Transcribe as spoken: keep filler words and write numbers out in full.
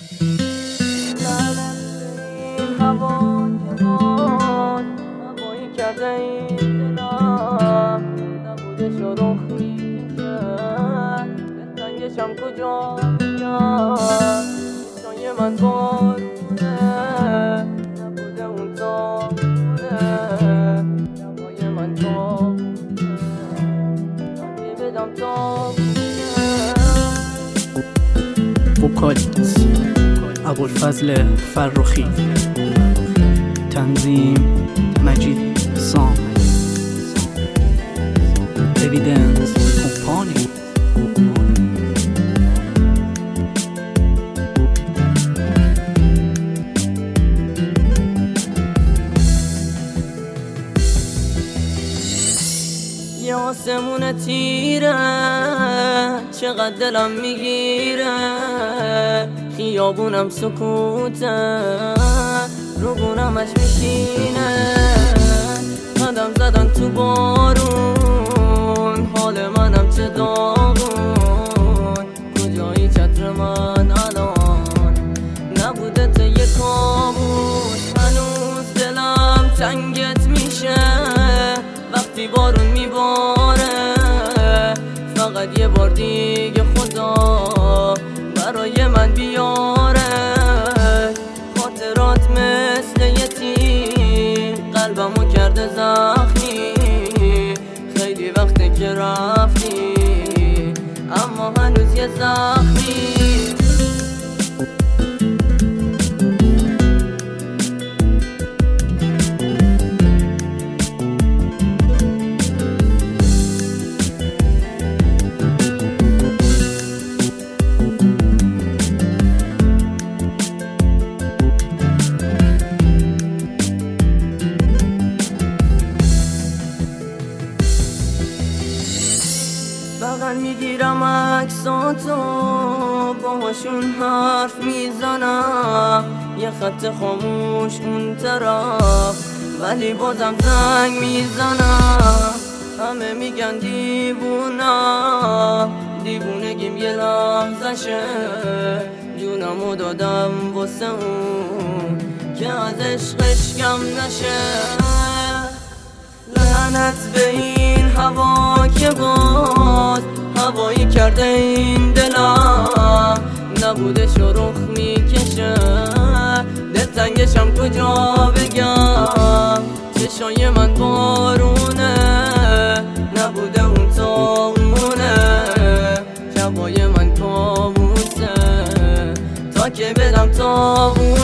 این هوا که باد هوایی کرده این دلم نبوده شروخ میکشه دلتنگشم کجا بگم چشای من بارونه نبوده اون تابونه هوای من تابونه نبی بدم تابونه. وکالیت ابوالفضل فرخی، تنظیم مجید سام، اویدنس کمپانی. یه آسمون تیره چقدر دلم میگیره، خیابونم سکوته رو گونمش میشینه، قدم زدن تو بارون حال منم چه داغون، کجایی چتر من الان نبوده تا یه کابوس، هنوز دلم تنگت میشه وقتی بارون میباره، فقط یه بار دیگه خدا برای من بیاره، خاطرات مثل یه تیر قلبمو کرده زخمی، خیلی وقته که رفتی اما هنوز یه زخمی. بغل میگیرم عکساتو باهاشون حرف میزنم، یه خط خاموش اون طرف ولی بازم زنگ میزنم، همه میگن دیوونم دیوونگیم یه لحظشه، جونمو دادم واسه اون که از عشقش کم نشه، لعنت به این هوا که باد هوایی کرده این دلم نبوده شروخ میکشه، دلتنگشم کجا بگم چشای من بارونه نبوده اون تابونه، شبای من کابوسه تا که بدم تابونه.